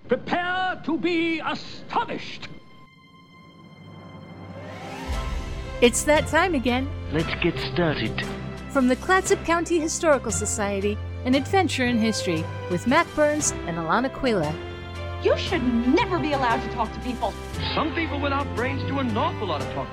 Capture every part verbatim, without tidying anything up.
Prepare to be astonished. It's that time again. Let's get started. From the Clatsop County Historical Society, an adventure in history with Mac Burns and Alana Quila. You should never be allowed to talk to people. Some people without brains do an awful lot of talking.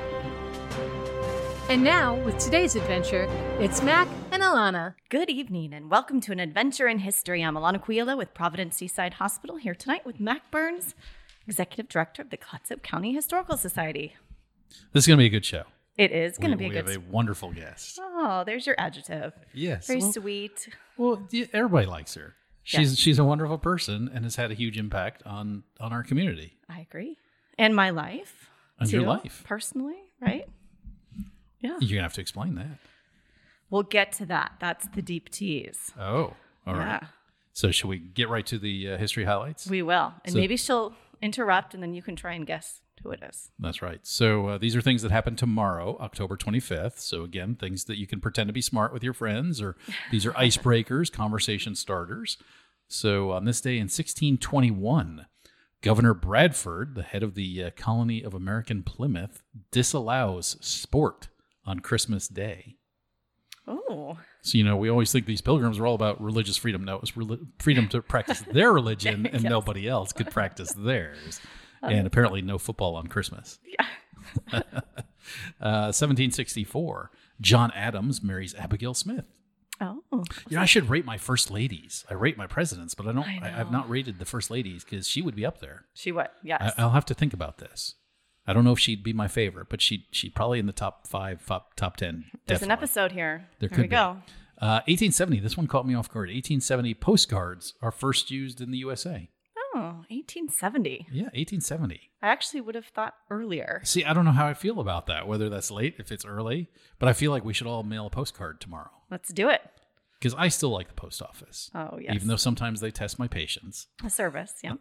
And now, with today's adventure, it's Mac and Alana. Good evening, and welcome to an adventure in history. I'm Alana Quila with Providence Seaside Hospital, here tonight with Mac Burns, Executive Director of the Clatsop County Historical Society. This is going to be a good show. It is going to be a we good. We have a wonderful guest. Oh, there's your adjective. Yes, very well, sweet. Well, yeah, everybody likes her. She's Yes. she's a wonderful person and has had a huge impact on on our community. I agree, and my life. And too, your life, personally, right? Yeah, you're gonna have to explain that. We'll get to that. That's the deep tease. Oh, all yeah. right. So should we get right to the uh, history highlights? We will, and So- maybe she'll interrupt, and then you can try and guess who it is. That's right. So uh, these are things that happen tomorrow, October twenty-fifth. So again, things that you can pretend to be smart with your friends, or these are icebreakers, conversation starters. So on this day in sixteen twenty-one, Governor Bradford, the head of the uh, colony of American Plymouth, disallows sport on Christmas Day. Oh, So, you know, we always think these pilgrims are all about religious freedom. No, it was rel- freedom to practice their religion, and Yes. nobody else could practice theirs. And apparently no football on Christmas. yeah. uh, seventeen sixty-four, John Adams marries Abigail Smith. Oh, You know, I should rate my first ladies. I rate my presidents, but I don't. I I I've know. not rated the first ladies because she would be up there. she what? Yes. I, I'll have to think about this. I don't know if she'd be my favorite, but she she probably in the top five, top, top ten. There's an definitely. episode here. There Here could we be. go. Uh, eighteen seventy. This one caught me off guard. eighteen seventy postcards are first used in the U S A. Oh, eighteen seventy. Yeah, eighteen seventy. I actually would have thought earlier. See, I don't know how I feel about that, whether that's late, if it's early, but I feel like we should all mail a postcard tomorrow Let's do it. because I still like the post office. Oh, yes. Even though sometimes they test my patience. A service, yeah.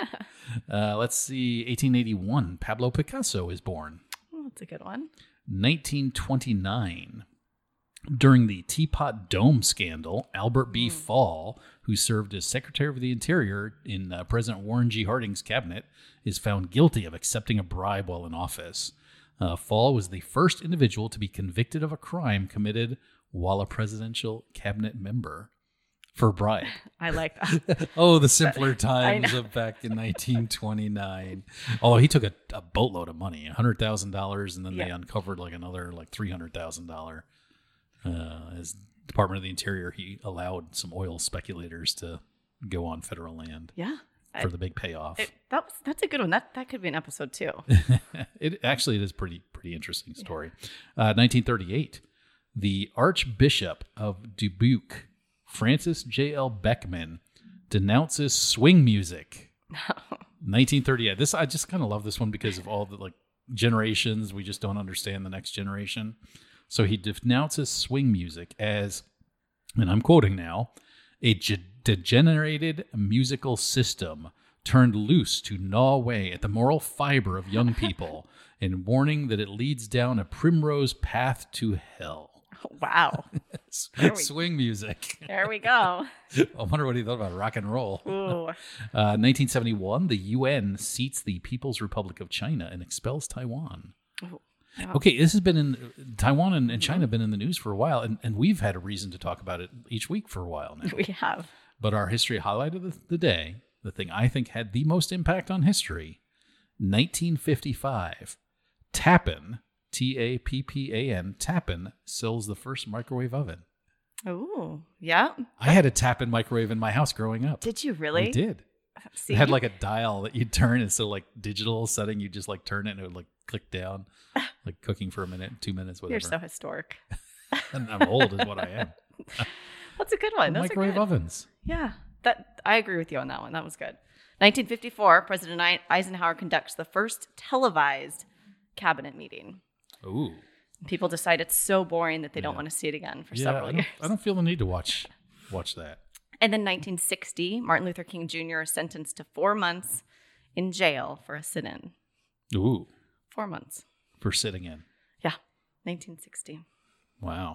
Uh, let's see, eighteen eighty-one, Pablo Picasso is born. Oh, that's a good one. nineteen twenty-nine, during the Teapot Dome scandal, Albert B. Fall, who served as Secretary of the Interior in uh, President Warren G. Harding's cabinet, is found guilty of accepting a bribe while in office. Uh, Fall was the first individual to be convicted of a crime committed while a presidential cabinet member for bribe. I like that. Oh, the simpler times know. of back in nineteen twenty-nine. Although he took a, a boatload of money, one hundred thousand dollars, and then they Yeah. uncovered like another like three hundred thousand dollars. Uh, as Department of the Interior, he allowed some oil speculators to go on federal land Yeah. for I- the big payoff. It, that was, that's a good one. That that could be an episode too. It actually it is pretty pretty interesting story. Uh, nineteen thirty-eight, the Archbishop of Dubuque, Francis J L Beckman, denounces swing music. nineteen thirty-eight. This I just kind of love this one because of all the like generations. We just don't understand the next generation. So he denounces swing music as, and I'm quoting now, a ge- degenerated musical system turned loose to gnaw away at the moral fiber of young people, and warning that it leads down a primrose path to hell. Wow. Swing, we- swing music. There we go. I wonder what he thought about rock and roll. Ooh. Uh, nineteen seventy-one, the U N seats the People's Republic of China and expels Taiwan. Ooh. Okay, this has been in Taiwan and, and China have been in the news for a while, and, and we've had a reason to talk about it each week for a while now. We have. But our history highlight of the, the day, the thing I think had the most impact on history, nineteen fifty-five, Tappan, T A P P A N, Tappan sells the first microwave oven. Ooh. Yeah. I had a Tappan microwave in my house growing up. Did you really? I did. See? It had like a dial that you'd turn instead of like digital setting. You just like turn it and it would like click down, like cooking for a minute, two minutes, whatever. You're so historic. And I'm old is what I am. That's a good one. Those are Microwave good. ovens. Yeah, that I agree with you on that one. That was good. nineteen fifty-four, President I- Eisenhower conducts the first televised cabinet meeting. Ooh. People decide it's so boring that they don't Yeah. want to see it again for Yeah, several I years. don't, I don't feel the need to watch watch that. And then nineteen sixty, Martin Luther King Junior is sentenced to four months in jail for a sit-in. Ooh. Four months. For sitting in. Yeah, nineteen sixty. Wow.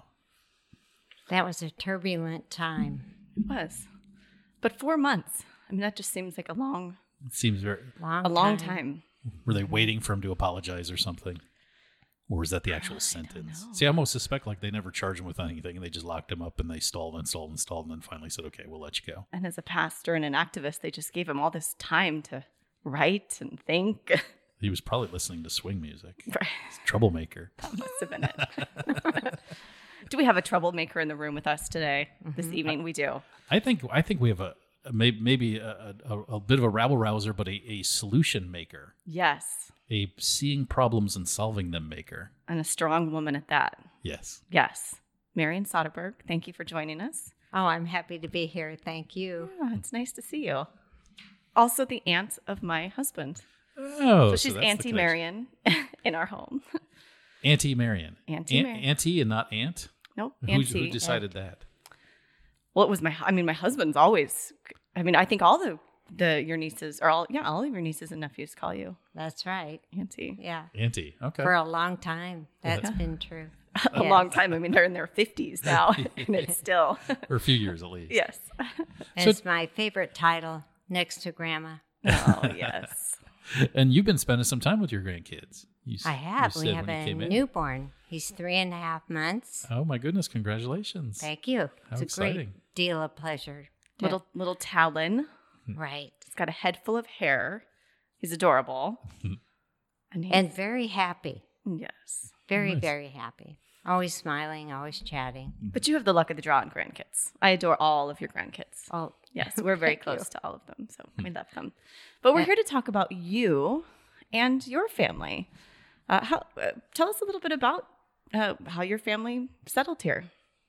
That was a turbulent time. It was. But four months. I mean, that just seems like a long It seems very. Long A long time. Were they waiting for him to apologize or something? Or was that the actual sentence? See, I almost suspect like they never charged him with anything and they just locked him up and they stalled and stalled and stalled and then finally said, okay, we'll let you go. And as a pastor and an activist, they just gave him all this time to write and think. He was probably listening to swing music. Right. He's a troublemaker. That must have been it. Do we have a troublemaker in the room with us today, this evening? We do. I think I think we have a, a may- maybe a, a, a bit of a rabble rouser, but a, a solution maker, Yes. a seeing problems and solving them maker. And a strong woman at that. Yes. Yes. Marion Soderberg, thank you for joining us. Oh, I'm happy to be here. Thank you. Yeah, it's nice to see you. Also, the aunt of my husband. Oh, So she's that's the Auntie connection. Marion in our home. Auntie Marion. Auntie Aunt- Marion. Auntie and not aunt? Nope, Who, Auntie. who decided that? Well, it was my, I mean, my husband's always, I mean, I think all the, the your nieces, or all, yeah, all of your nieces and nephews call you That's right. Auntie. Yeah. Auntie. Okay. For a long time, that's been true. A Yes. long time. I mean, they're in their fifties now, and it's still, For a few years at least. yes. And So- it's my favorite title next to grandma. Oh, yes. And you've been spending some time with your grandkids. You, s- I have. you We said have when you a came in. newborn. He's three and a half months. Oh my goodness! Congratulations. Thank you. How it's a exciting. great deal of pleasure. to- Little, little Talon. right. He's got a head full of hair. He's adorable. and, he's, And very happy. yes. Very, Nice. very happy. Always smiling, always chatting. But you have the luck of the draw on grandkids. I adore all of your grandkids. Oh, Yes, we're very Thank you. close to all of them, so we love them. But we're here to talk about you and your family. Uh, how? Uh, tell us a little bit about uh, how your family settled here.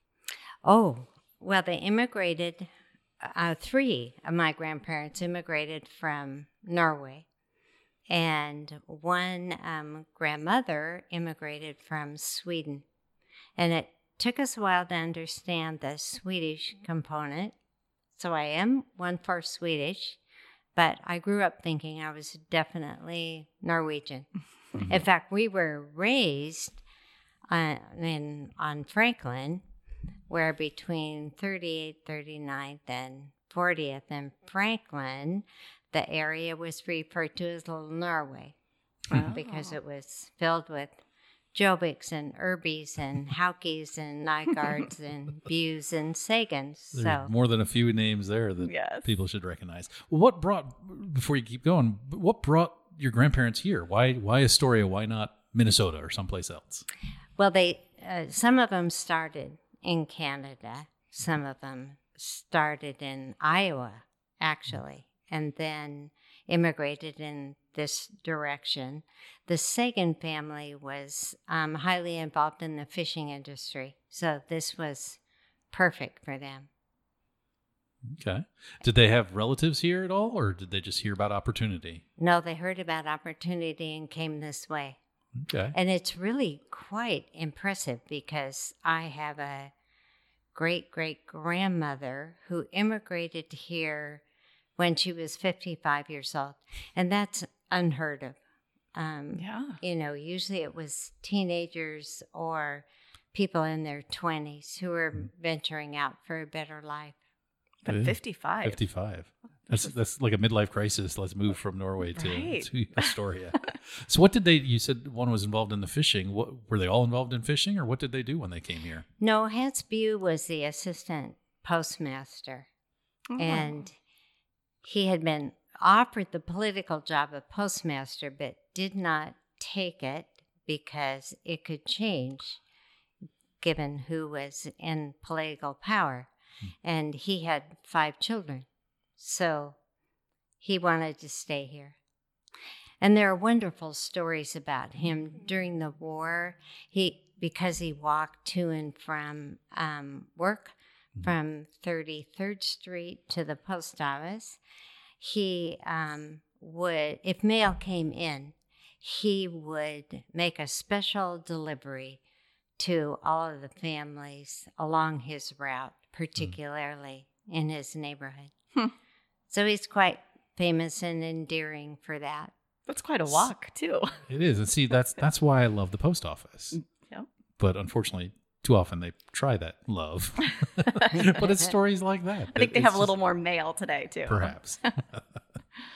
Oh, well, they immigrated. Uh, three of my grandparents immigrated from Norway, and one um, grandmother immigrated from Sweden. And it took us a while to understand the Swedish component. So I am one for Swedish, but I grew up thinking I was definitely Norwegian. In fact, we were raised on, in, on Franklin, where between thirty-eighth, thirty-ninth, and fortieth and Franklin, the area was referred to as Little Norway because it was filled with Jobics and Irbies and Haukes and Nygaards and Bews and Sagans. There's So more than a few names there that Yes. people should recognize. Well, what brought before you keep going? What brought your grandparents here? Why? Why Astoria? Why not Minnesota or someplace else? Well, they uh, some of them started in Canada. Some of them started in Iowa, actually, and then immigrated in this direction. The Sagan family was um, highly involved in the fishing industry, so this was perfect for them. Okay. Did they have relatives here at all, or did they just hear about opportunity? No, they heard about opportunity and came this way. Okay. And it's really quite impressive because I have a great great grandmother who immigrated here when she was fifty-five years old. And that's unheard of. Um, Yeah. You know, usually it was teenagers or people in their twenties who were venturing out for a better life. But Yeah. fifty-five. Fifty-five. That's that's like a midlife crisis. Let's move from Norway to, Right. to Astoria. So, what did they? You said one was involved in the fishing. What were they all involved in fishing, or what did they do when they came here? No, Hans Bew was the assistant postmaster. Oh. And he had been offered the political job of postmaster, but did not take it because it could change given who was in political power. And he had five children, so he wanted to stay here. And there are wonderful stories about him during the war. He because he walked to and from um, work from thirty-third Street to the post office. He um, would, if mail came in, he would make a special delivery to all of the families along his route, particularly in his neighborhood. Hmm. So he's quite famous and endearing for that. That's quite a walk, too. It is, and see, that's that's why I love the post office. Yep. But unfortunately, too often they try that love. But it's stories like that. I think they It's have a just- little more mail today, too. perhaps.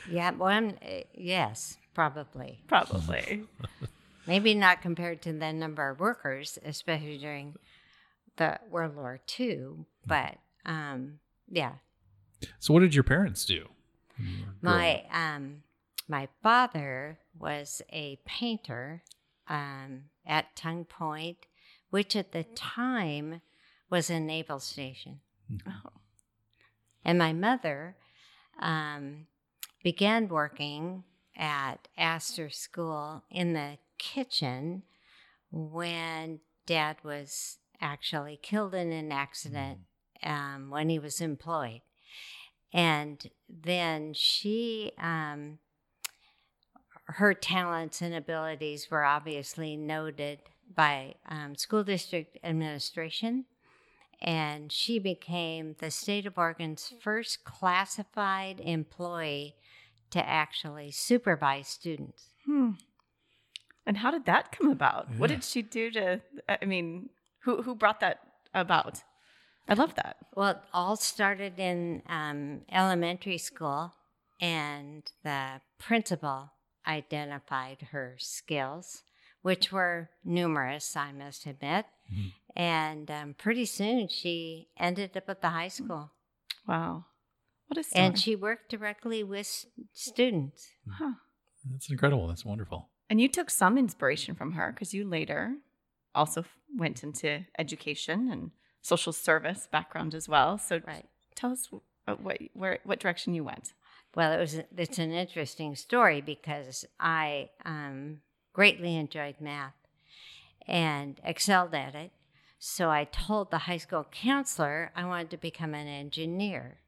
Yeah, well, I'm, uh, yes, probably. Probably. Maybe not compared to the number of workers, especially during the World War Two, but um, yeah. So, what did your parents do? when you were growing My up? um, my father was a painter um, at Tongue Point, which at the time was a naval station. Oh. And my mother um, began working at Astor School in the kitchen when Dad was actually killed in an accident um, when he was employed. And then she, um, her talents and abilities were obviously noted by um, school district administration. And she became the state of Oregon's first classified employee to actually supervise students. Hmm. And how did that come about? What Yeah. did she do to, I mean, who, who brought that about? I love that. Well, it all started in um, elementary school, and the principal identified her skills, which were numerous, I must admit. Mhm. And um, pretty soon she ended up at the high school. Wow. What a story. And she worked directly with s- students. Huh. That's incredible. That's wonderful. And you took some inspiration from her because you later also f- went into education and social service background as well. So Right. tell us what, what, where, what direction you went. Well, it was it's an interesting story because I um, greatly enjoyed math and excelled at it. So I told the high school counselor I wanted to become an engineer,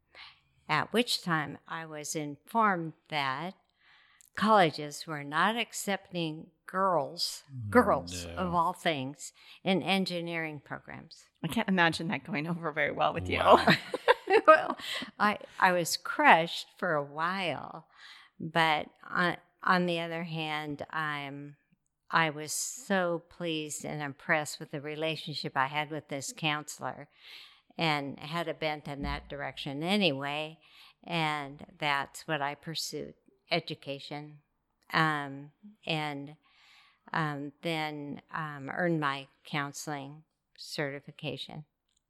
at which time I was informed that colleges were not accepting girls, girls no. of all things, in engineering programs. I can't imagine that going over very well with Wow. you. Well, I I was crushed for a while, but on, on the other hand, I'm I was so pleased and impressed with the relationship I had with this counselor, and had a bent in that direction anyway, and that's what I pursued: education, um, and um, then um, earned my counseling certification.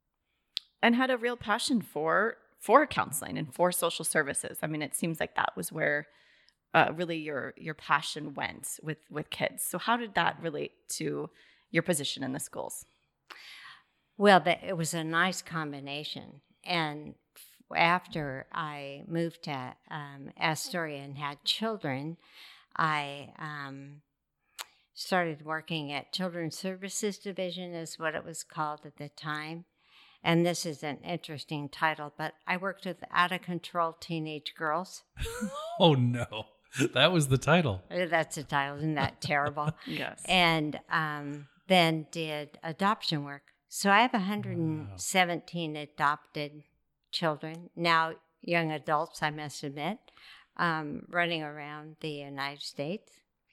And had a real passion for for counseling and for social services. I mean, it seems like that was where uh, really your your passion went with with kids. So how did that relate to your position in the schools? Well, the, it was a nice combination. And f- after I moved to um, Astoria and had children, I um, started working at Children's Services Division, is what it was called at the time. And this is an interesting title, but I worked with out-of-control teenage girls. Oh, no. That was the title. Uh, That's the title. Isn't that terrible? Yes. And um, then did adoption work. So I have one hundred seventeen adopted children, now young adults, I must admit, um, running around the United States.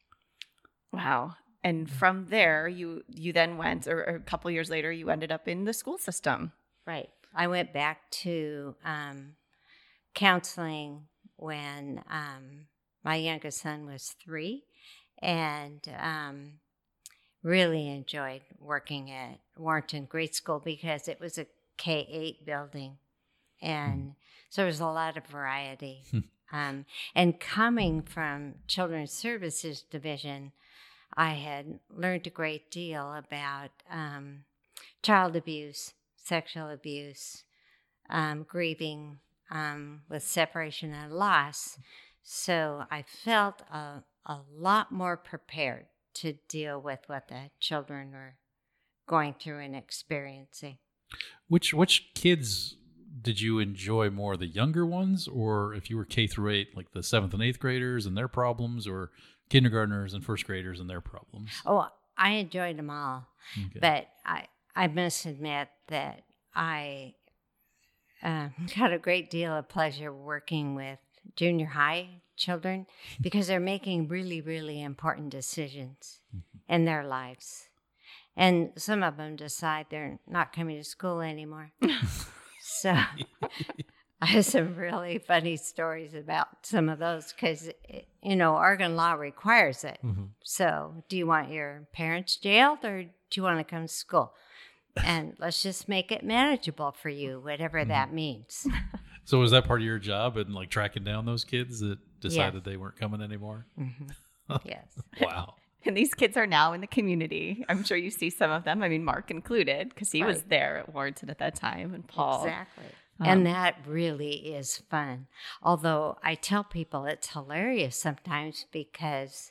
Wow. And from there, you you then went, or, or a couple years later, you ended up in the school system. Right. I went back to um, counseling when um, my youngest son was three, and um, really enjoyed working at Warrenton Grade School because it was a K eight building. And so there was a lot of variety. um, and coming from Children's Services Division, I had learned a great deal about um, child abuse, sexual abuse, um, grieving um, with separation and loss. So I felt a, a lot more prepared to deal with what the children were going through and experiencing. Which which kids did you enjoy more, the younger ones, or if you were K through eight, like the seventh and eighth graders and their problems, or kindergartners and first graders and their problems? Oh, I enjoyed them all. Okay. But I, I must admit that I uh, got a great deal of pleasure working with junior high children because they're making really, really important decisions in their lives. And some of them decide they're not coming to school anymore. So I have some really funny stories about some of those because, you know, Oregon law requires it. Mm-hmm. So do you want your parents jailed or do you want to come to school? And let's just make it manageable for you, whatever Mm-hmm. that means. So was that part of your job and like tracking down those kids that decided Yes. they weren't coming anymore? Mm-hmm. Yes. Wow. And these kids are now in the community. I'm sure you see some of them. I mean, Mark included, because he was Right. there at Warrenton at that time, and Paul. Exactly. Um, and that really is fun. Although I tell people it's hilarious sometimes because,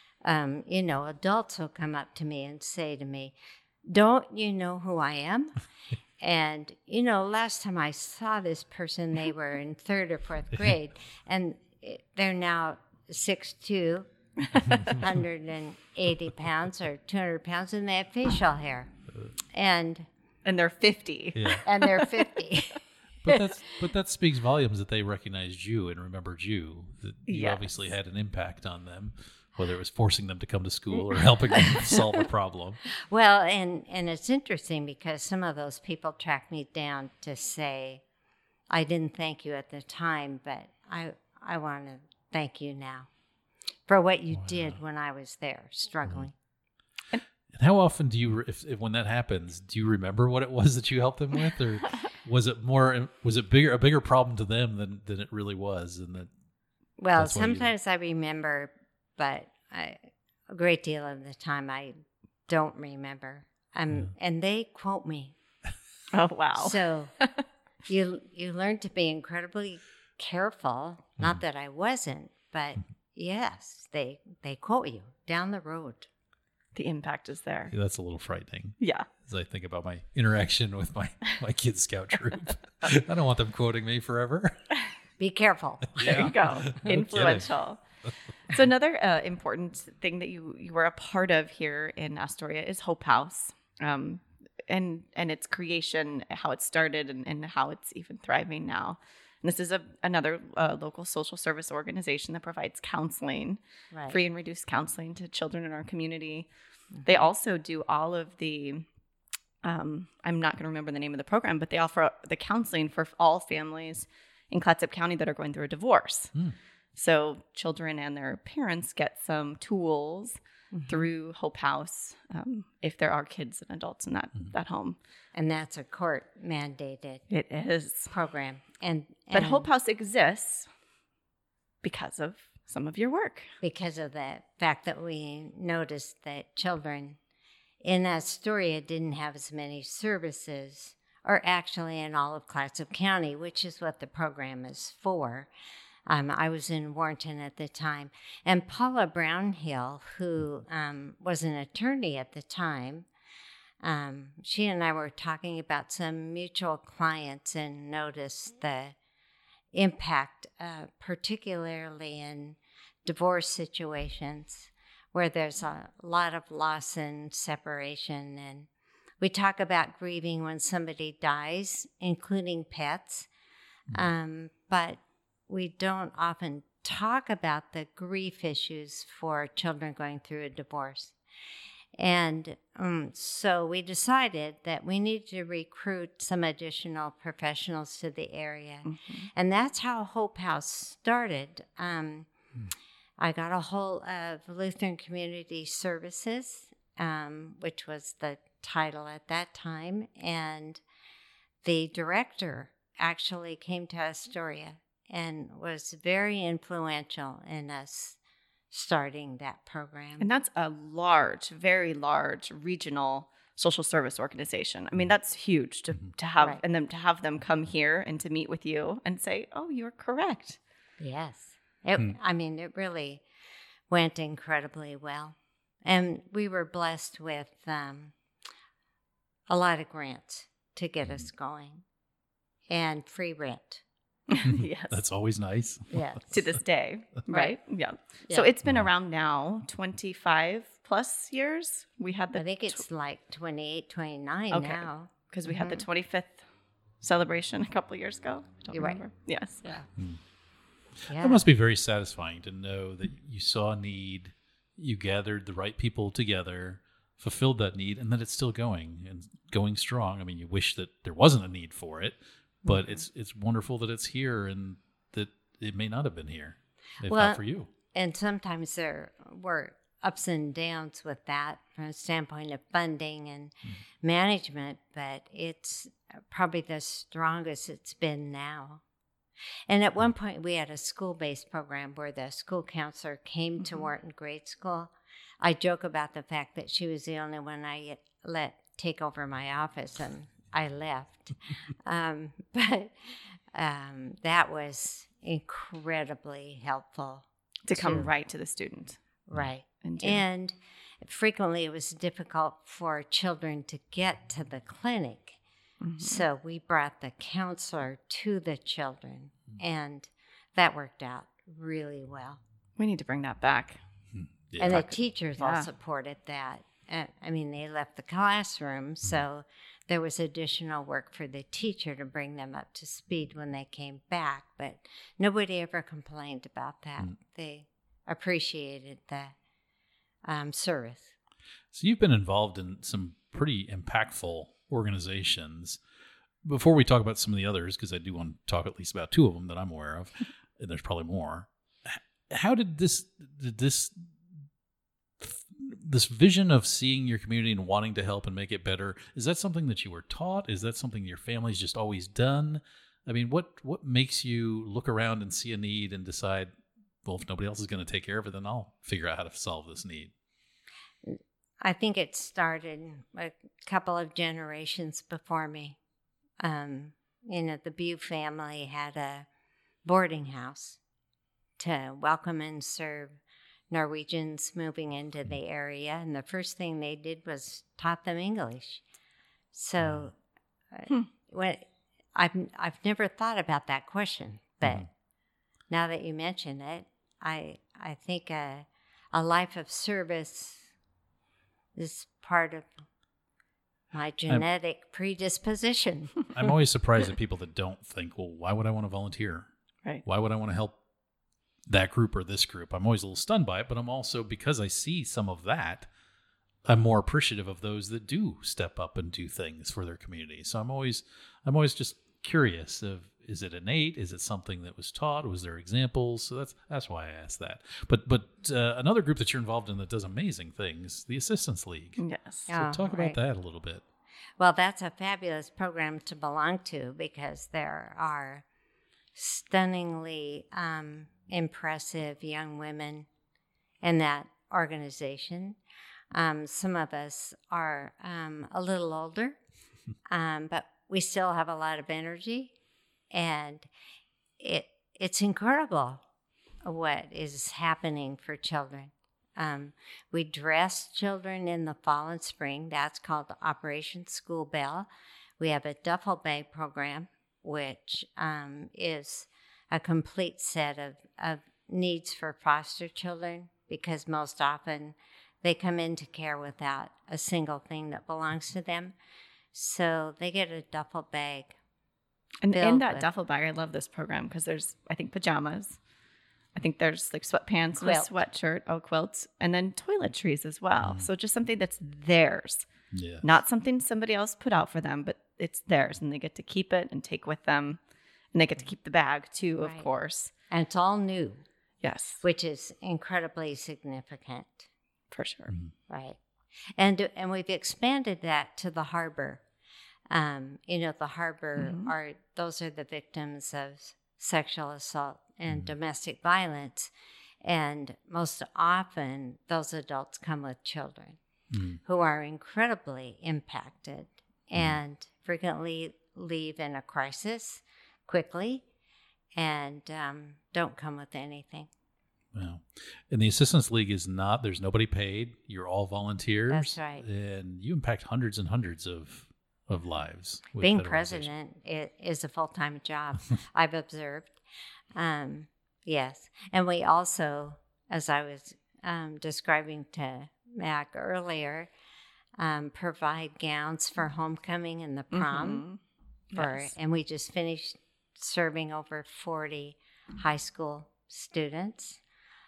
um, you know, adults will come up to me and say to me, "Don't you know who I am?" And, you know, last time I saw this person, they were in third or fourth grade, and it- they're now six two, one hundred eighty pounds or two hundred pounds, and they have facial hair. And And they're fifty. Yeah. and they're fifty. But that's but that speaks volumes that they recognized you and remembered you. That you Yes. obviously had an impact on them, whether it was forcing them to come to school or helping them solve a problem. Well, and, and it's interesting because some of those people track me down to say, I didn't thank you at the time, but I I want to thank you now for what you did when I was there struggling. And how often do you, if, if when that happens, do you remember what it was that you helped them with, or was it more, was it bigger a bigger problem to them than than it really was, and that Well, That's why you- sometimes I remember, but I, a great deal of the time I don't remember. Um, and they quote me. Oh, wow. So you you learn to be incredibly careful. Not that I wasn't, but yes, they they quote you down the road. The impact is there. that's a little frightening. Yeah. As I think about my interaction with my my kids' scout troop, I don't want them quoting me forever. Be careful. There you go. kidding. Influential. So another uh, important thing that you, you were a part of here in Astoria is Hope House, um, and and its creation, how it started, and, and how it's even thriving now. And this is a, another uh, local social service organization that provides counseling, Right. free and reduced counseling to children in our community. They also do all of the, um, I'm not going to remember the name of the program, but they offer the counseling for all families in Clatsop County that are going through a divorce. Hmm. So children and their parents get some tools Mm-hmm. through Hope House um, if there are kids and adults in that, Mm-hmm. that home. And that's a court mandated It is. program. And, But and Hope House exists because of some of your work. because of the fact that we noticed that children in Astoria didn't have as many services, or actually in all of Clatsop County, which is what the program is for. Um, I was in Warrenton at the time, and Paula Brownhill, who um, was an attorney at the time, um, she and I were talking about some mutual clients and noticed the impact, uh, particularly in divorce situations where there's a lot of loss and separation. And we talk about grieving when somebody dies, including pets, um, but we don't often talk about the grief issues for children going through a divorce. And um, so we decided that we need to recruit some additional professionals to the area. Mm-hmm. And that's how Hope House started. Um, I got a hold of Lutheran Community Services, um, which was the title at that time. And the director actually came to Astoria and was very influential in us starting that program. And that's a large, very large regional social service organization. I mean, that's huge to, to have, Right. and then to have them come here and to meet with you and say, oh, you're correct. Yes. It, I mean, it really went incredibly well. And we were blessed with um, a lot of grants to get us going and free rent. Yes. That's always nice. Yes. To this day, right? Yeah. So Yeah. it's been around now twenty-five plus years. We had the I think it's like twenty-eight, twenty-nine Okay. now. because we had the twenty-fifth celebration a couple of years ago. I don't You're right. remember. Yes. Yeah. Hmm. Yeah. That must be very satisfying to know that you saw a need, you gathered the right people together, fulfilled that need, and that it's still going and going strong. I mean, you wish that there wasn't a need for it, but Mhm. it's it's wonderful that it's here and that it may not have been here if Well, not for you. And sometimes there were ups and downs with that from a standpoint of funding and management, but it's probably the strongest it's been now. And at one point, we had a school-based program where the school counselor came to Mhm. Wharton Grade School. I joke about the fact that she was the only one I let take over my office, and I left. um, but um, that was incredibly helpful. To come too. right to the student. Right. And, do- And frequently it was difficult for children to get to the clinic. Mhm. So we brought the counselor to the children, and that worked out really well. we need to bring that back. Yeah. And the teachers all Yeah. supported that. Uh, I mean, they left the classroom, so there was additional work for the teacher to bring them up to speed when they came back. But nobody ever complained about that. Mm. They appreciated the um, service. So you've been involved in some pretty impactful organizations. Before we talk about some of the others, because I do want to talk at least about two of them that I'm aware of, and there's probably more. h- How did this did this this vision of seeing your community and wanting to help and make it better, is that something that you were taught? Is that something your family's just always done? I mean, what what makes you look around and see a need and decide, well, if nobody else is going to take care of it, then I'll figure out how to solve this need? I think it started a couple of generations before me. Um, you know, the Bew family had a boarding house to welcome and serve Norwegians moving into the area, and the first thing they did was taught them English. So, uh, Hmm. when I've I've never thought about that question, but Mhm. now that you mention it, I I think a a life of service is part of my genetic predisposition. I'm always surprised at people that don't think, well, why would I want to volunteer? Right. Why would I want to help that group or this group? I'm always a little stunned by it, but I'm also, because I see some of that, I'm more appreciative of those that do step up and do things for their community. So I'm always, I'm always just curious of, is it innate? Is it something that was taught? Was there examples? So that's that's why I asked that. But but uh, another group that you're involved in that does amazing things, the Assistance League. Yes. So Oh, talk right. about that a little bit. Well, that's a fabulous program to belong to because there are stunningly um, impressive young women in that organization. Um, some of us are um, a little older, um, but we still have a lot of energy, and it it's incredible what is happening for children. Um, we dress children in the fall and spring. That's called Operation School Bell. We have a duffel bag program, which um, is a complete set of, of needs for foster children, because most often they come into care without a single thing that belongs to them. So they get a duffel bag. And in filled that with- duffel bag, I love this program because there's, I think, pajamas. I think there's like sweatpants and a Quilt. sweatshirt, oh, quilts, and then toiletries as well. Mm. So just something that's theirs, Yeah. not something somebody else put out for them, but it's theirs, and they get to keep it and take with them, and they get to keep the bag too, of Right. course. And it's all new, Yes, which is incredibly significant. for sure. Right. And and we've expanded that to the harbor. Um, you know, the harbor Mhm. are those are the victims of sexual assault and Mhm. domestic violence. And most often those adults come with children Mm. who are incredibly impacted and frequently leave in a crisis quickly and um, don't come with anything. Wow. And the Assistance League is not, there's nobody paid. You're all volunteers. That's right. And you impact hundreds and hundreds of, of lives. with Being that organization. president i- is a full-time job, I've observed. Um, yes. And we also, as I was um, describing to Mac earlier, um, provide gowns for homecoming and the prom. Mhm. For, Yes. And we just finished serving over forty high school students.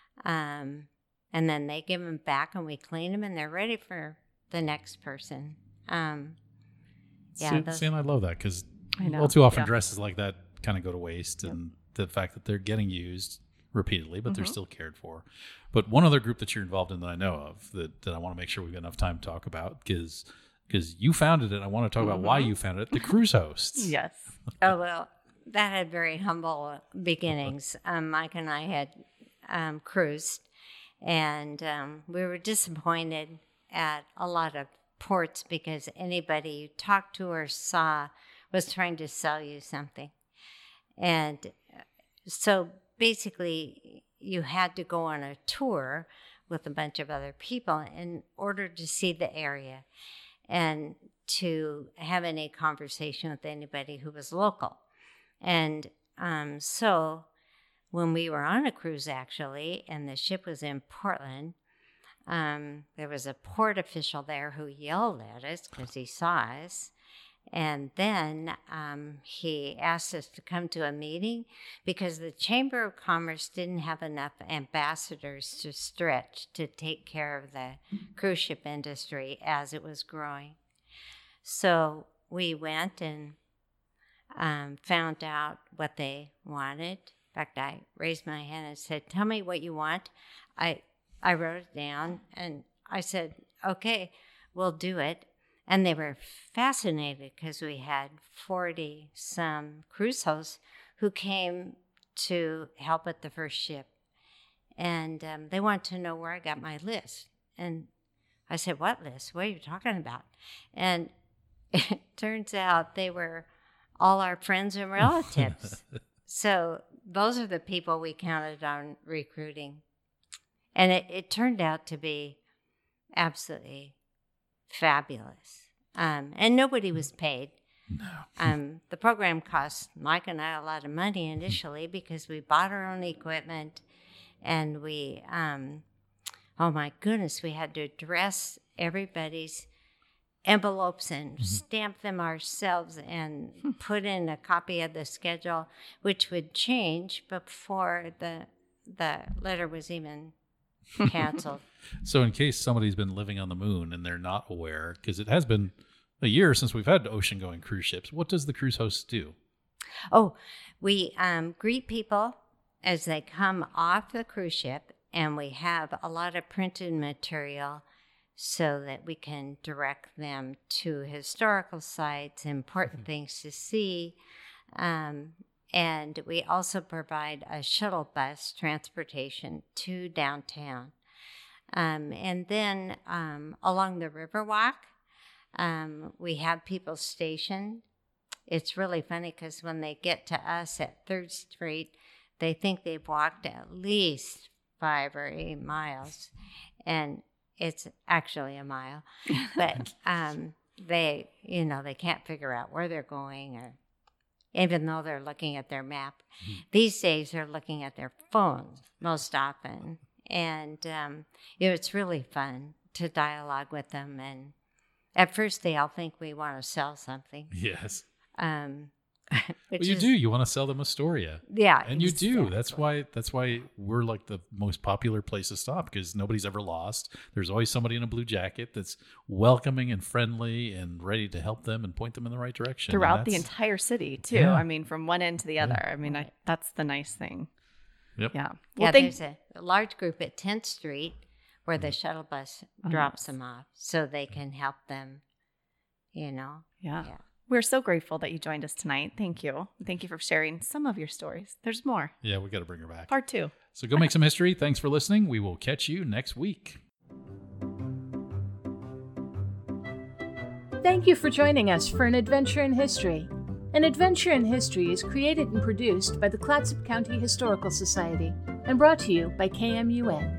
Um, and then they give them back and we clean them and they're ready for the next person. Um, yeah, see, those- see, and I love that because I know. all too often Yeah. dresses like that kind of go to waste, Yep. and the fact that they're getting used repeatedly, but they're Mhm. still cared for. But one other group that you're involved in that I know of that, that I want to make sure we've got enough time to talk about, because because you founded it. I want to talk about why Mhm. you founded it, the Cruise Hosts. Yes. Oh, well, that had very humble beginnings. Um, Mike and I had um, cruised, and um, we were disappointed at a lot of ports because anybody you talked to or saw was trying to sell you something. And so basically, you had to go on a tour with a bunch of other people in order to see the area and to have any conversation with anybody who was local. And um, so when we were on a cruise, actually, and the ship was in Portland, um, there was a port official there who yelled at us because he saw us. And then um, he asked us to come to a meeting because the Chamber of Commerce didn't have enough ambassadors to stretch to take care of the cruise ship industry as it was growing. So we went and um, found out what they wanted. In fact, I raised my hand and said, "Tell me what you want." I I wrote it down and I said, "Okay, we'll do it." And they were fascinated because we had forty some cruise hosts who came to help at the first ship. And um, they wanted to know where I got my list. And I said, "What list? What are you talking about?" And it turns out they were all our friends and relatives. So those are the people we counted on recruiting. And it, it turned out to be absolutely fabulous. Um, and nobody was paid. No. Um, the program cost Mike and I a lot of money initially because we bought our own equipment and we, um, oh my goodness, we had to address everybody's envelopes and mm-hmm. stamp them ourselves and put in a copy of the schedule, which would change before the the letter was even canceled. So in case somebody's been living on the moon and they're not aware, because it has been a year since we've had ocean-going cruise ships, what does the cruise host do? Oh, we um, greet people as they come off the cruise ship, and we have a lot of printed material so that we can direct them to historical sites, important things to see. Um, and we also provide a shuttle bus transportation to downtown. Um, and then um, along the Riverwalk, um, we have people stationed. It's really funny because when they get to us at third Street, they think they've walked at least five or eight miles. And it's actually a mile. But um, they, you know, they can't figure out where they're going, or even though they're looking at their map. Mm-hmm. These days, they're looking at their phones most often. And, um, you know, it's really fun to dialogue with them. And at first, they all think we want to sell something. Yes. Um, well, you is, do. You want to sell them Astoria. Yeah. And you exactly. do. That's why That's why we're like the most popular place to stop, because nobody's ever lost. There's always somebody in a blue jacket that's welcoming and friendly and ready to help them and point them in the right direction. Throughout the entire city, too. Yeah. I mean, from one end to the other. Yeah. I mean, I, that's the nice thing. Yep. Yeah. Well, yeah, thank- there's a, a large group at tenth Street where the shuttle bus Oh, drops nice. them off so they can help them, you know. Yeah. Yeah. We're so grateful that you joined us tonight. Thank you. Thank you for sharing some of your stories. There's more. Yeah, we got to bring her back. Part two. So go make some history. Thanks for listening. We will catch you next week. Thank you for joining us for An Adventure in History. An Adventure in History is created and produced by the Clatsop County Historical Society and brought to you by K M U N.